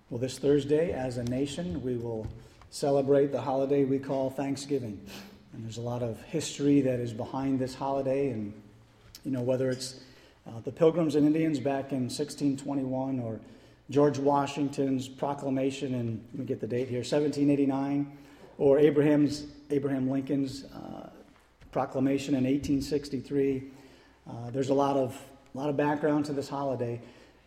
Well, this Thursday, as a nation, we will celebrate the holiday we call Thanksgiving. And there's a lot of history that is behind this holiday. And, whether it's the Pilgrims and Indians back in 1621 or George Washington's proclamation in, let me get the date here, 1789, or Abraham Lincoln's proclamation in 1863. There's a lot of background to this holiday.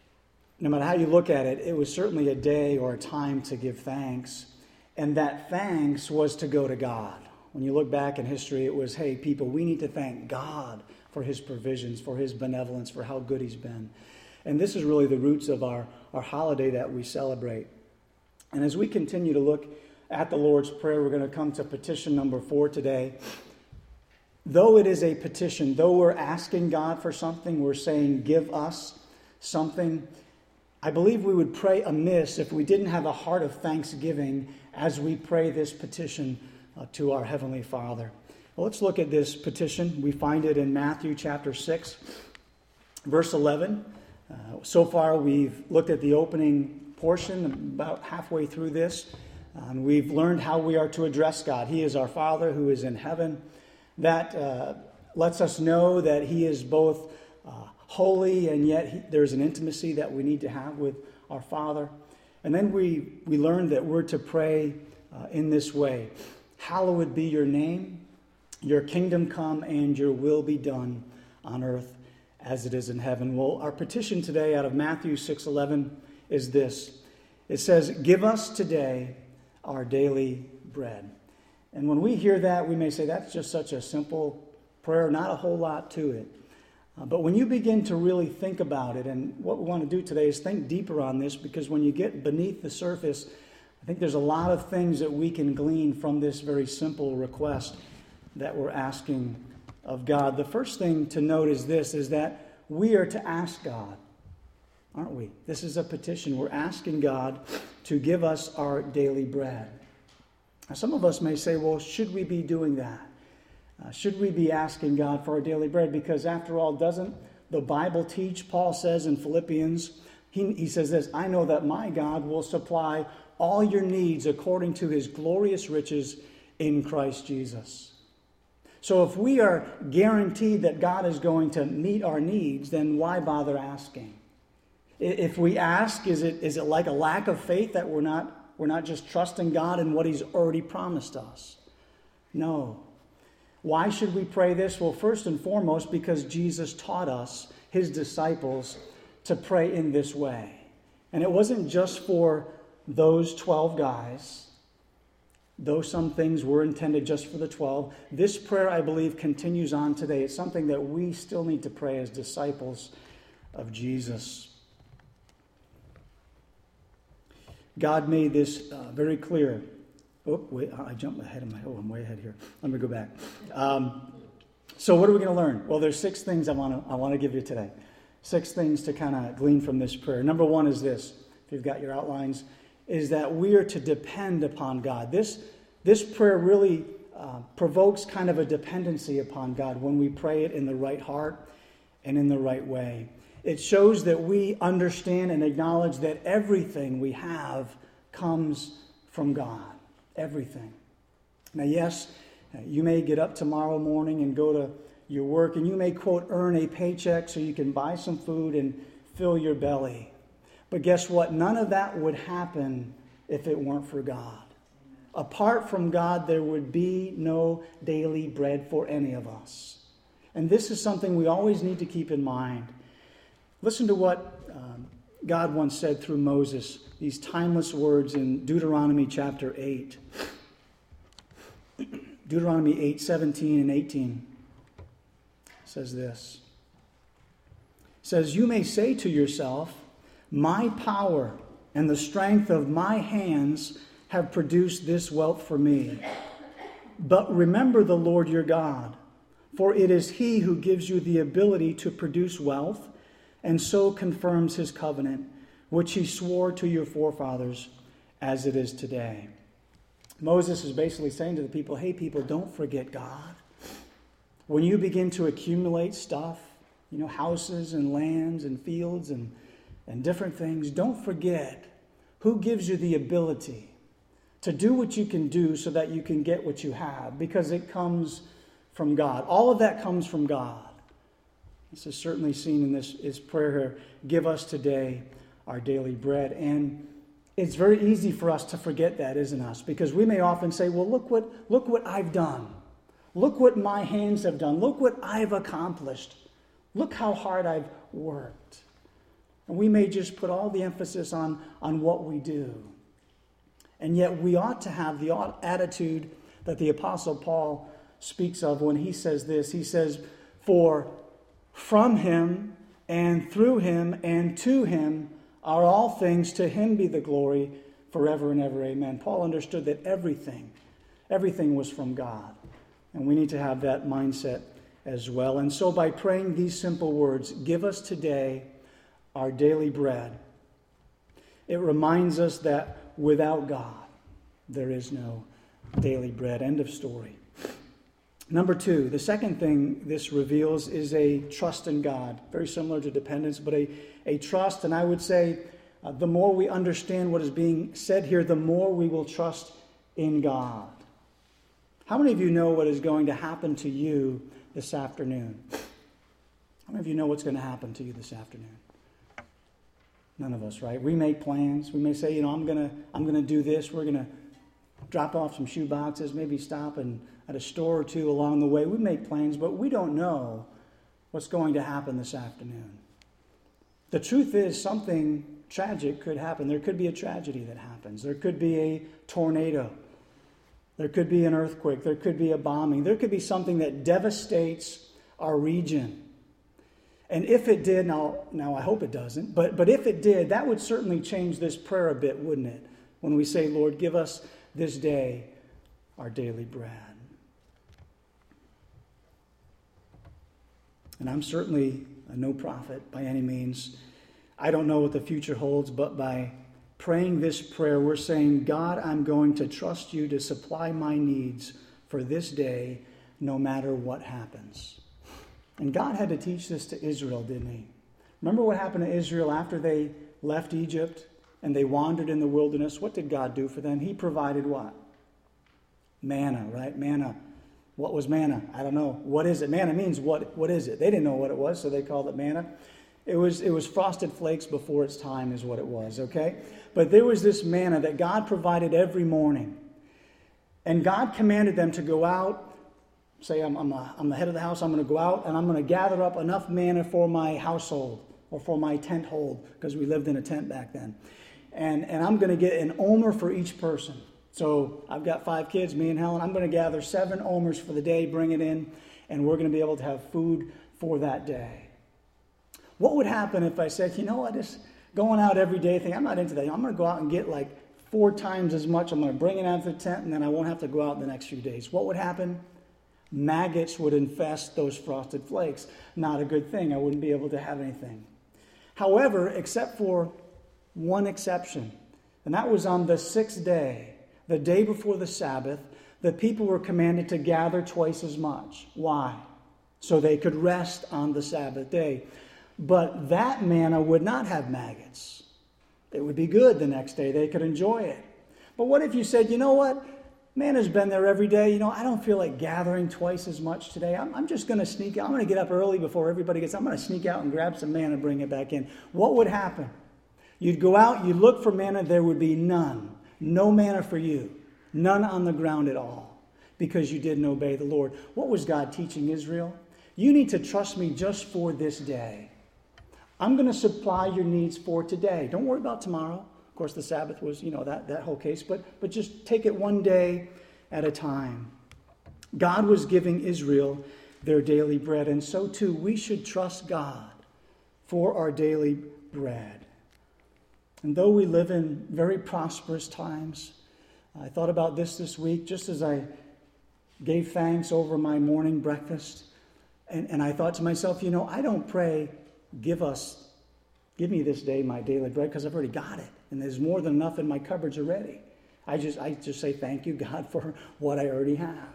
No matter how you look at it, it was certainly a day or a time to give thanks. And that thanks was to go to God. When you look back in history, it was, hey, people, we need to thank God for his provisions, for his benevolence, for how good he's been. And this is really the roots of our holiday that we celebrate. And as we continue to look at the Lord's Prayer, we're going to come to petition number 4 today. Though it is a petition, though we're asking God for something, we're saying, give us something, I believe we would pray amiss if we didn't have a heart of thanksgiving as we pray this petition to our Heavenly Father. Well, let's look at this petition. We find it in Matthew chapter 6, verse 11. So far, we've looked at the opening portion, about halfway through this. We've learned how we are to address God. He is our Father who is in heaven. That lets us know that he is both holy, and yet there's an intimacy that we need to have with our Father. And then we learned that we're to pray in this way. Hallowed be your name, your kingdom come, and your will be done on earth as it is in heaven. Well, our petition today out of Matthew 6:11 is this. It says, give us today our daily bread. And when we hear that, we may say that's just such a simple prayer, not a whole lot to it. But when you begin to really think about it, and what we want to do today is think deeper on this, because when you get beneath the surface, I think there's a lot of things that we can glean from this very simple request that we're asking of God. The first thing to note is this, is that we are to ask God, aren't we? This is a petition. We're asking God to give us our daily bread. Now, some of us may say, well, should we be doing that? Should we be asking God for our daily bread? Because after all, doesn't the Bible teach, Paul says in Philippians, he says this, I know that my God will supply all your needs according to his glorious riches in Christ Jesus. So if we are guaranteed that God is going to meet our needs, then why bother asking? If we ask, is it like a lack of faith that we're not just trusting God in what he's already promised us? No. Why should we pray this? Well, first and foremost, because Jesus taught us, his disciples, to pray in this way. And it wasn't just for those 12 guys, though some things were intended just for the 12. This prayer, I believe, continues on today. It's something that we still need to pray as disciples of Jesus. God made this very clear. Oh, wait, I jumped ahead of I'm way ahead here. Let me go back. So what are we going to learn? Well, there's 6 things I want to give you today. 6 things to kind of glean from this prayer. Number 1 is this, if you've got your outlines, is that we are to depend upon God. This prayer really provokes kind of a dependency upon God when we pray it in the right heart and in the right way. It shows that we understand and acknowledge that everything we have comes from God. Everything. Now, yes, you may get up tomorrow morning and go to your work, and you may, quote, earn a paycheck so you can buy some food and fill your belly. But guess what? None of that would happen if it weren't for God. Apart from God, there would be no daily bread for any of us. And this is something we always need to keep in mind. Listen to what God once said through Moses, these timeless words in Deuteronomy chapter 8. Deuteronomy 8:17 and 18 says this. It says, you may say to yourself, my power and the strength of my hands have produced this wealth for me. But remember the Lord your God, for it is he who gives you the ability to produce wealth and so confirms his covenant, which he swore to your forefathers as it is today. Moses is basically saying to the people, hey people, don't forget God. When you begin to accumulate stuff, houses and lands and fields and different things, don't forget Who gives you the ability to do what you can do so that you can get what you have? Because it comes from God. All of that comes from God. This is certainly seen in this prayer here. Give us today our daily bread. And it's very easy for us to forget that, isn't it? Because we may often say, well, look what I've done. Look what my hands have done. Look what I've accomplished. Look how hard I've worked. And we may just put all the emphasis on what we do. And yet we ought to have the attitude that the Apostle Paul speaks of when he says this. He says, for from him and through him and to him are all things, to him be the glory forever and ever. Amen. Paul understood that everything was from God. And we need to have that mindset as well. And so by praying these simple words, give us today our daily bread, it reminds us that without God, there is no daily bread. End of story. Number two, the second thing this reveals is a trust in God. Very similar to dependence, but a trust. And I would say the more we understand what is being said here, the more we will trust in God. How many of you know what is going to happen to you this afternoon? How many of you know what's going to happen to you this afternoon? None of us, right? We make plans. We may say, I'm gonna do this. We're gonna drop off some shoe boxes, maybe stop at a store or two along the way. We make plans, but we don't know what's going to happen this afternoon. The truth is, something tragic could happen. There could be a tragedy that happens. There could be a tornado. There could be an earthquake. There could be a bombing. There could be something that devastates our region. And if it did, now I hope it doesn't, but if it did, that would certainly change this prayer a bit, wouldn't it? When we say, Lord, give us this day our daily bread. And I'm certainly no prophet by any means. I don't know what the future holds, but by praying this prayer, we're saying, God, I'm going to trust you to supply my needs for this day, no matter what happens. And God had to teach this to Israel, didn't he? Remember what happened to Israel after they left Egypt and they wandered in the wilderness? What did God do for them? He provided what? Manna, right? Manna. What was manna? I don't know. What is it? Manna means what is it? They didn't know what it was, so they called it manna. It was frosted flakes before its time is what it was, okay? But there was this manna that God provided every morning. And God commanded them to go out. Say, I'm the head of the house. I'm going to go out and I'm going to gather up enough manna for my household or for my tent hold, because we lived in a tent back then. And I'm going to get an omer for each person. So I've got 5 kids, me and Helen. I'm going to gather 7 omers for the day, bring it in, and we're going to be able to have food for that day. What would happen if I said, just going out every day thing, I'm not into that. I'm going to go out and get like 4 times as much. I'm going to bring it out to the tent, and then I won't have to go out the next few days. What would happen? Maggots would infest those frosted flakes. Not a good thing. I wouldn't be able to have anything. However, except for one exception, and that was on the 6th day, the day before the Sabbath, the people were commanded to gather twice as much. Why? So they could rest on the Sabbath day. But that manna would not have maggots. It would be good the next day. They could enjoy it. But what if you said, you know what? Manna's been there every day. I don't feel like gathering twice as much today. I'm just going to sneak out. I'm going to get up early before everybody gets. I'm going to sneak out and grab some manna and bring it back in. What would happen? You'd go out, you'd look for manna. There would be none. No manna for you. None on the ground at all, because you didn't obey the Lord. What was God teaching Israel? You need to trust me just for this day. I'm going to supply your needs for today. Don't worry about tomorrow. Of course, the Sabbath was, that whole case, but just take it one day at a time. God was giving Israel their daily bread, and so too we should trust God for our daily bread. And though we live in very prosperous times, I thought about this week, just as I gave thanks over my morning breakfast, and I thought to myself, I don't pray, give me this day my daily bread, because I've already got it. And there's more than enough in my cupboards already. I just say thank you, God, for what I already have.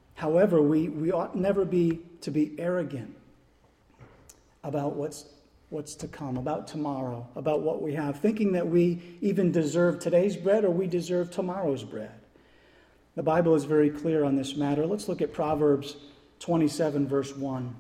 However, we ought never be arrogant about what's what's to come, about tomorrow, about what we have, thinking that we even deserve today's bread or we deserve tomorrow's bread. The Bible is very clear on this matter. Let's look at Proverbs 27, verse 1.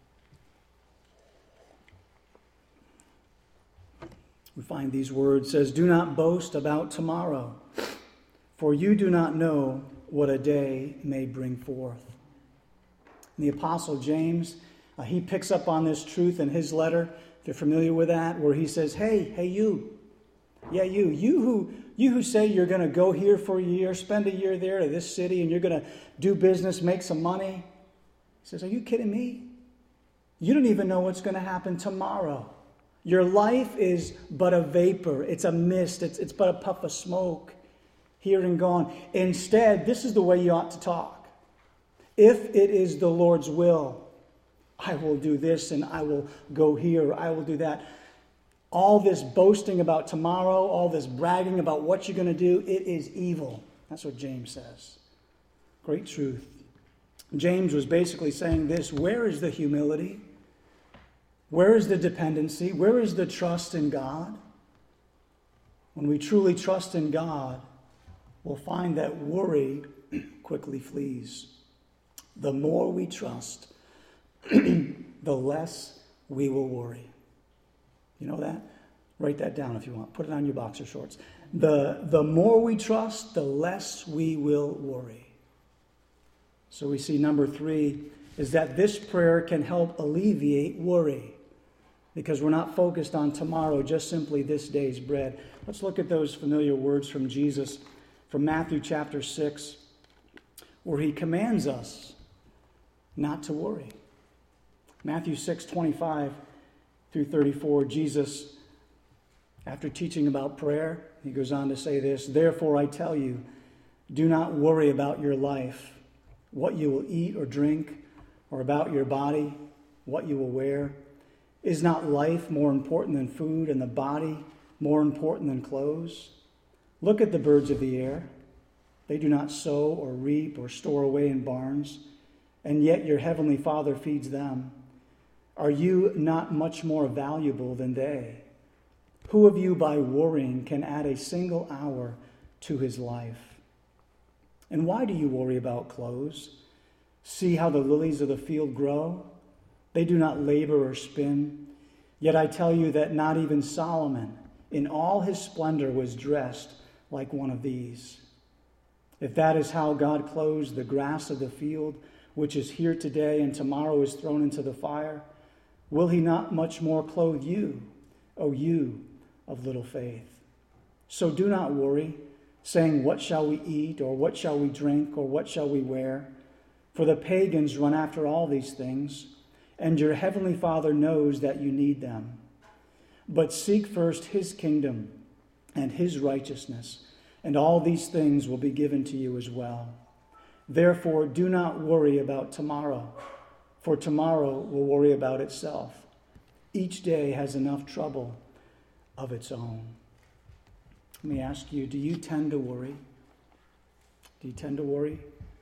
We find these words. It says, "Do not boast about tomorrow, for you do not know what a day may bring forth." And the Apostle James, he picks up on this truth in his letter, if you're familiar with that, where he says, hey, you. Yeah, you who say you're going to go here for a year, spend a year there to this city, and you're going to do business, make some money. He says, are you kidding me? You don't even know what's going to happen tomorrow. Your life is but a vapor. It's a mist. It's but a puff of smoke, here and gone. Instead, this is the way you ought to talk. If it is the Lord's will, I will do this and I will go here, I will do that. All this boasting about tomorrow, all this bragging about what you're going to do, it is evil. That's what James says. Great truth. James was basically saying this: where is the humility? Where is the dependency? Where is the trust in God? When we truly trust in God, we'll find that worry quickly flees. The more we trust, the less we will worry. You know that? Write that down if you want. Put it on your boxer shorts. The more we trust, the less we will worry. So we see number 3 is that this prayer can help alleviate worry, because we're not focused on tomorrow, just simply this day's bread. Let's look at those familiar words from Jesus from Matthew chapter 6, where he commands us not to worry. Matthew 6:25 through 34, Jesus, after teaching about prayer, he goes on to say this: "Therefore I tell you, do not worry about your life, what you will eat or drink, or about your body, what you will wear. Is not life more important than food, and the body more important than clothes? Look at the birds of the air. They do not sow or reap or store away in barns, and yet your heavenly Father feeds them. Are you not much more valuable than they? Who of you by worrying can add a single hour to his life? And why do you worry about clothes? See how the lilies of the field grow? They do not labor or spin. Yet I tell you that not even Solomon in all his splendor was dressed like one of these. If that is how God clothes the grass of the field, which is here today and tomorrow is thrown into the fire, will he not much more clothe you, O you of little faith? So do not worry, saying, what shall we eat, or what shall we drink, or what shall we wear? For the pagans run after all these things, and your heavenly Father knows that you need them. But seek first his kingdom and his righteousness, and all these things will be given to you as well. Therefore, do not worry about tomorrow, for tomorrow will worry about itself. Each day has enough trouble of its own." Let me ask you, do you tend to worry? Do you tend to worry?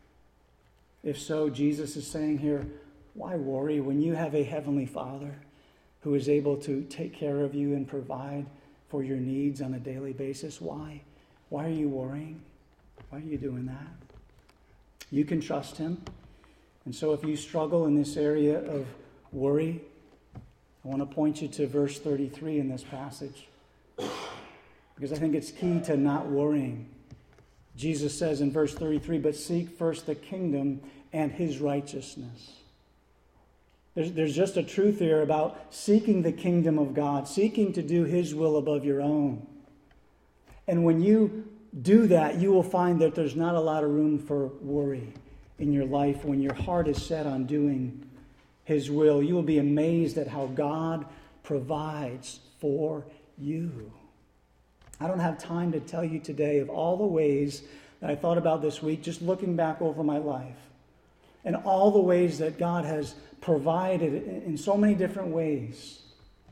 If so, Jesus is saying here, why worry when you have a heavenly Father who is able to take care of you and provide for your needs on a daily basis? Why? Why are you worrying? Why are you doing that? You can trust him. And so if you struggle in this area of worry, I want to point you to verse 33 in this passage, because I think it's key to not worrying. Jesus says in verse 33, "But seek first the kingdom and his righteousness." There's just a truth here about seeking the kingdom of God, seeking to do his will above your own. And when you do that, you will find that there's not a lot of room for worry in your life when your heart is set on doing his will. You will be amazed at how God provides for you. I don't have time to tell you today of all the ways that I thought about this week, just looking back over my life, and all the ways that God has provided in so many different ways.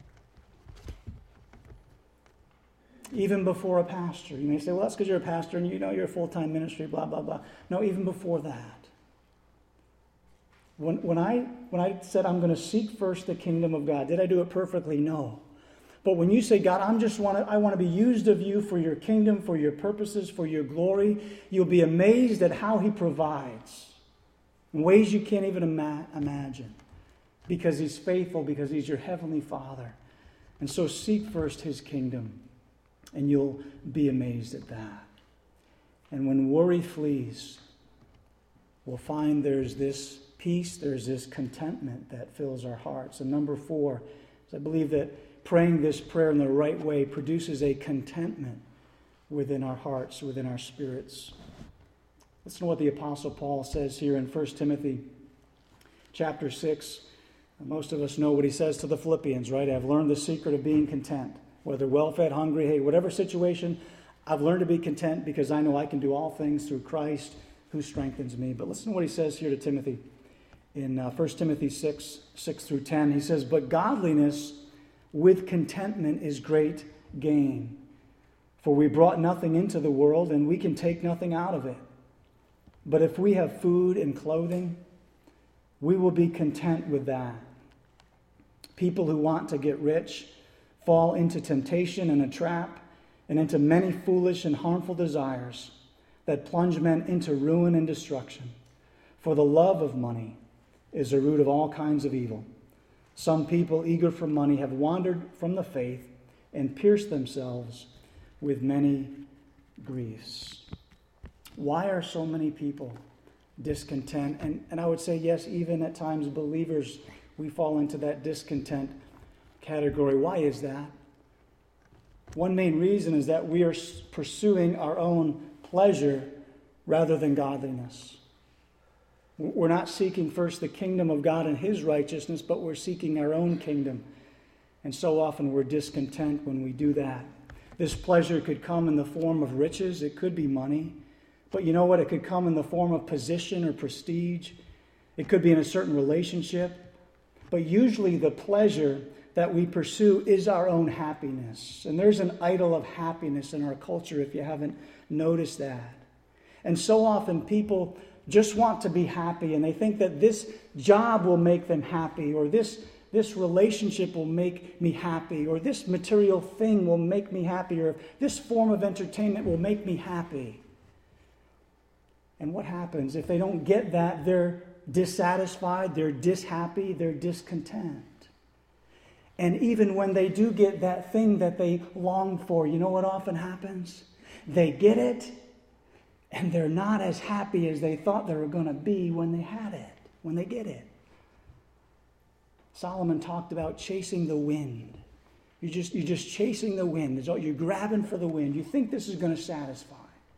Even before a pastor. You may say, well, that's because you're a pastor and you know you're a full-time ministry, blah, blah, blah. No, even before that. When I said I'm going to seek first the kingdom of God, did I do it perfectly? No. But when you say, God, I want to be used of you for your kingdom, for your purposes, for your glory, you'll be amazed at how he provides in ways you can't even imagine. Because he's faithful, because he's your heavenly Father. And so seek first his kingdom, and you'll be amazed at that. And when worry flees, we'll find there's this peace, there's this contentment that fills our hearts. And number 4 is I believe that praying this prayer in the right way produces a contentment within our hearts, within our spirits. Listen to what the Apostle Paul says here in 1 Timothy chapter 6. Most of us know what he says to the Philippians, right? I've learned the secret of being content. Whether well-fed, hungry, hey, whatever situation, I've learned to be content because I know I can do all things through Christ who strengthens me. But listen to what he says here to Timothy. In 1 Timothy 6 through 10, he says, "But godliness with contentment is great gain. For we brought nothing into the world, and we can take nothing out of it. But if we have food and clothing, we will be content with that." People who want to get rich fall into temptation and a trap, and into many foolish and harmful desires that plunge men into ruin and destruction. For the love of money is the root of all kinds of evil. Some people eager for money have wandered from the faith and pierced themselves with many griefs. Why are so many people discontent? And I would say, yes, even at times believers, we fall into that discontent category. Why is that? One main reason is that we are pursuing our own pleasure rather than godliness. We're not seeking first the kingdom of God and his righteousness, but we're seeking our own kingdom. And so often we're discontent when we do that. This pleasure could come in the form of riches. It could be money. But you know what? It could come in the form of position or prestige. It could be in a certain relationship. But usually the pleasure that we pursue is our own happiness. And there's an idol of happiness in our culture, if you haven't noticed that. And so often people just want to be happy, and they think that this job will make them happy, or this relationship will make me happy, or this material thing will make me happy, or this form of entertainment will make me happy. And what happens? If they don't get that, they're dissatisfied, they're dishappy, they're discontent. And even when they do get that thing that they long for, you know what often happens? They get it, and they're not as happy as they thought they were going to be when they had it, when they get it. Solomon talked about chasing the wind. You're just chasing the wind. You're grabbing for the wind. You think this is going to satisfy.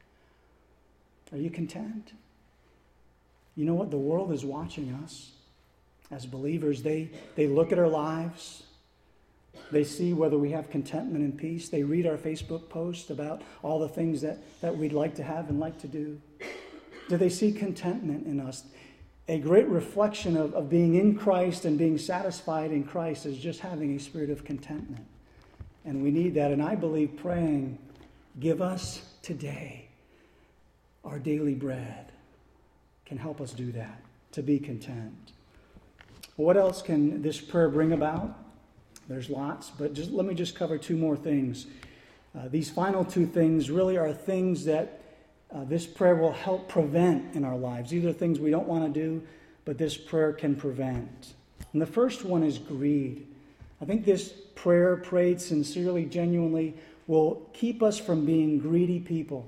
Are you content? You know what? The world is watching us as believers. They look at our lives. They see whether we have contentment and peace. They read our Facebook posts about all the things that we'd like to have and like to do. Do they see contentment in us? A great reflection of being in Christ and being satisfied in Christ is just having a spirit of contentment. And we need that. And I believe praying, "Give us today our daily bread," can help us do that, to be content. What else can this prayer bring about? There's lots, but let me cover 2 more things. These final 2 things really are things that this prayer will help prevent in our lives. These are things we don't want to do, but this prayer can prevent. And the first one is greed. I think this prayer, prayed sincerely, genuinely, will keep us from being greedy people.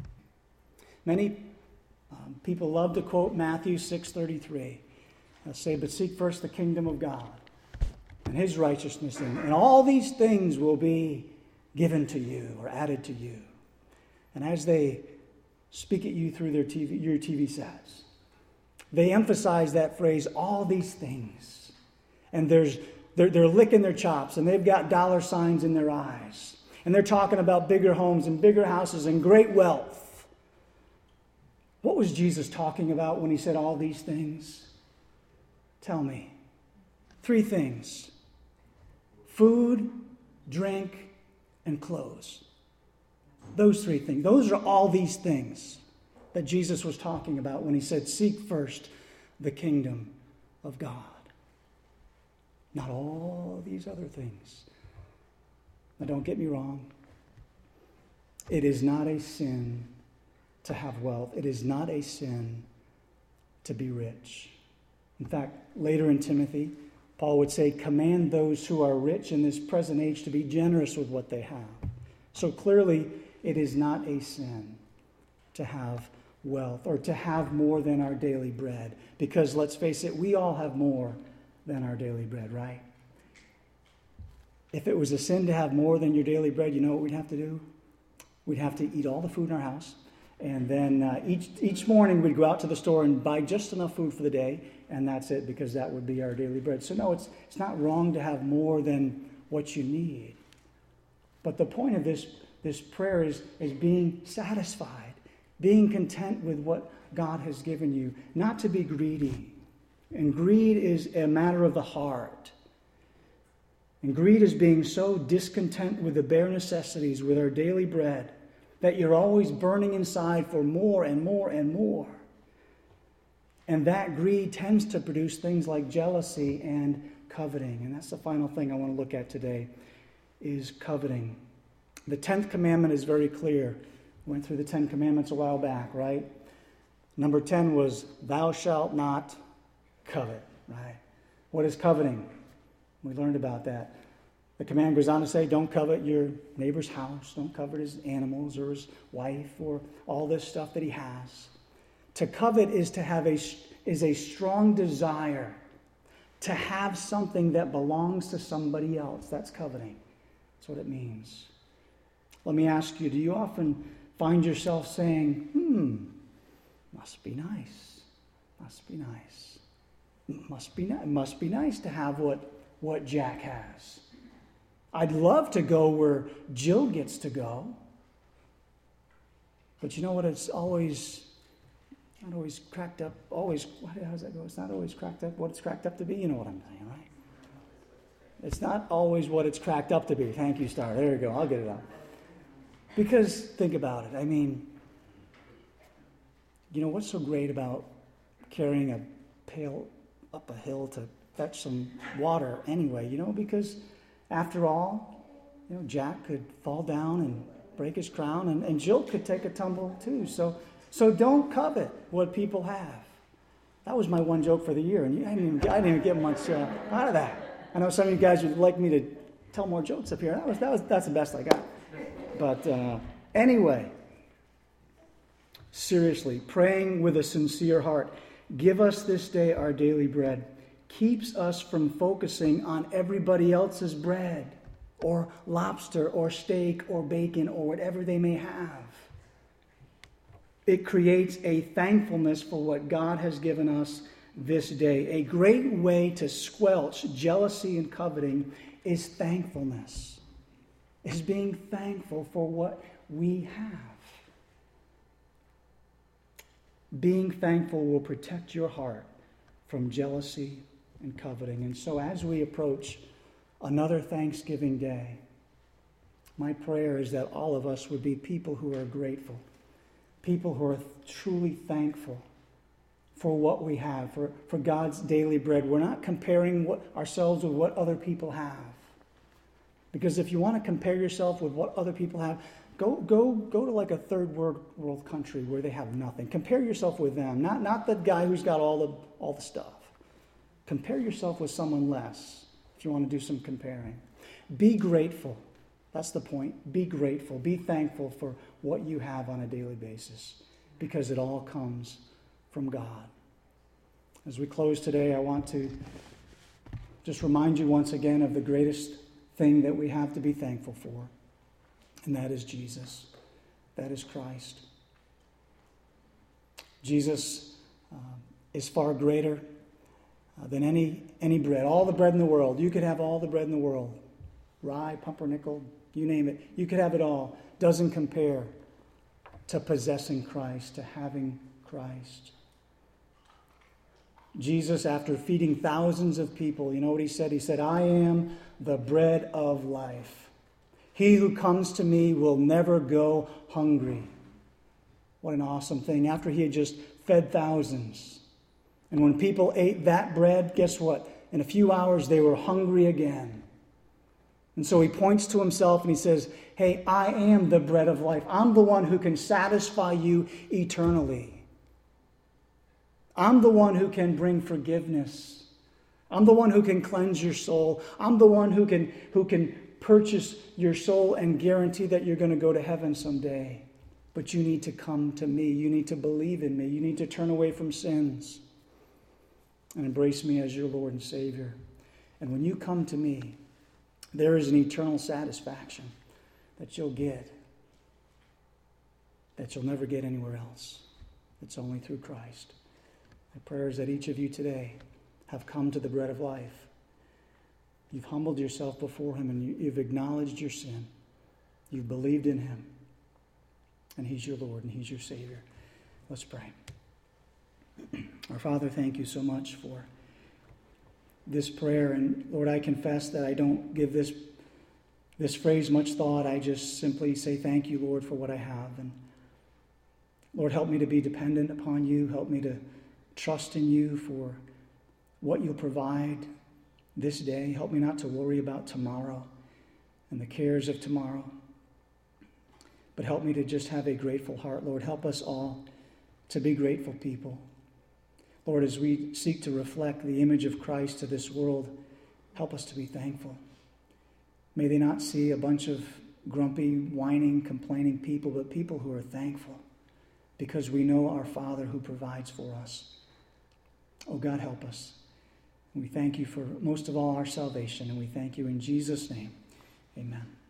Many people love to quote Matthew 6:33. They'll say, "But seek first the kingdom of God and his righteousness, and all these things will be given to you or added to you." And as they speak at you through your TV sets, they emphasize that phrase, "all these things." And they're licking their chops, and they've got dollar signs in their eyes. And they're talking about bigger homes and bigger houses and great wealth. What was Jesus talking about when he said all these things? Tell me. 3 things. Food, drink, and clothes. Those 3 things. Those are all these things that Jesus was talking about when he said, "Seek first the kingdom of God. Not all these other things. Now, don't get me wrong. It is not a sin to have wealth. It is not a sin to be rich. In fact, later in Timothy, Paul would say, command those who are rich in this present age to be generous with what they have. So clearly, it is not a sin to have wealth or to have more than our daily bread. Because let's face it, we all have more than our daily bread, right? If it was a sin to have more than your daily bread, you know what we'd have to do? We'd have to eat all the food in our house. And then each morning we'd go out to the store and buy just enough food for the day. And that's it, because that would be our daily bread. So no, it's not wrong to have more than what you need. But the point of this prayer is being satisfied, being content with what God has given you, not to be greedy. And greed is a matter of the heart. And greed is being so discontent with the bare necessities, with our daily bread, that you're always burning inside for more and more and more. And that greed tends to produce things like jealousy and coveting. And that's the final thing I want to look at today, is coveting. The 10th commandment is very clear. We went through the 10 commandments a while back, right? Number 10 was, thou shalt not covet, right? What is coveting? We learned about that. The command goes on to say, don't covet your neighbor's house. Don't covet his animals or his wife or all this stuff that he has. To covet is to have a strong desire to have something that belongs to somebody else. That's coveting. That's what it means. Let me ask you, do you often find yourself saying, must be nice. Must be nice. Must be nice to have what Jack has. I'd love to go where Jill gets to go. But you know what? It's always not always cracked up. Always, how does that go? It's not always cracked up what it's cracked up to be. You know what I'm saying, right? It's not always what it's cracked up to be. Thank you, Star. There you go. I'll get it out. Because think about it. I mean, you know what's so great about carrying a pail up a hill to fetch some water anyway? You know, because after all, you know, Jack could fall down and break his crown, and Jill could take a tumble too. So don't covet what people have. That was my one joke for the year, and I didn't even get much out of that. I know some of you guys would like me to tell more jokes up here. That's the best I got. But anyway, seriously, praying with a sincere heart. Give us this day our daily bread. Keeps us from focusing on everybody else's bread or lobster or steak or bacon or whatever they may have. It creates a thankfulness for what God has given us this day. A great way to squelch jealousy and coveting is thankfulness, is being thankful for what we have. Being thankful will protect your heart from jealousy and coveting. And so as we approach another Thanksgiving Day, my prayer is that all of us would be people who are grateful, people who are truly thankful for what we have, for God's daily bread. We're not comparing ourselves with what other people have. Because if you want to compare yourself with what other people have, go to like a third world country where they have nothing. Compare yourself with them, not the guy who's got all the stuff. Compare yourself with someone less if you want to do some comparing. Be grateful. That's the point. Be grateful. Be thankful for what you have on a daily basis, because it all comes from God. As we close today, I want to just remind you once again of the greatest thing that we have to be thankful for, and that is Jesus. That is Christ. Jesus is far greater than any bread. All the bread in the world. You could have all the bread in the world. Rye, pumpernickel, you name it. You could have it all. Doesn't compare to possessing Christ, to having Christ. Jesus, after feeding thousands of people, you know what he said? He said, I am the bread of life. He who comes to me will never go hungry. What an awesome thing. After he had just fed thousands, And when people ate that bread, guess what? In a few hours, they were hungry again. And so he points to himself and he says, hey, I am the bread of life. I'm the one who can satisfy you eternally. I'm the one who can bring forgiveness. I'm the one who can cleanse your soul. I'm the one who can purchase your soul and guarantee that you're going to go to heaven someday. But you need to come to me. You need to believe in me. You need to turn away from sins and embrace me as your Lord and Savior. And when you come to me, there is an eternal satisfaction that you'll get, that you'll never get anywhere else. It's only through Christ. My prayer is that each of you today have come to the bread of life. You've humbled yourself before him and you've acknowledged your sin. You've believed in him. And he's your Lord and he's your Savior. Let's pray. Our Father, thank you so much for this prayer. And Lord, I confess that I don't give this phrase much thought. I just simply say thank you, Lord, for what I have. And Lord, help me to be dependent upon you. Help me to trust in you for what you'll provide this day. Help me not to worry about tomorrow and the cares of tomorrow. But help me to just have a grateful heart, Lord. Help us all to be grateful people. Lord, as we seek to reflect the image of Christ to this world, help us to be thankful. May they not see a bunch of grumpy, whining, complaining people, but people who are thankful because we know our Father who provides for us. Oh, God, help us. We thank you for most of all our salvation, and we thank you in Jesus' name. Amen.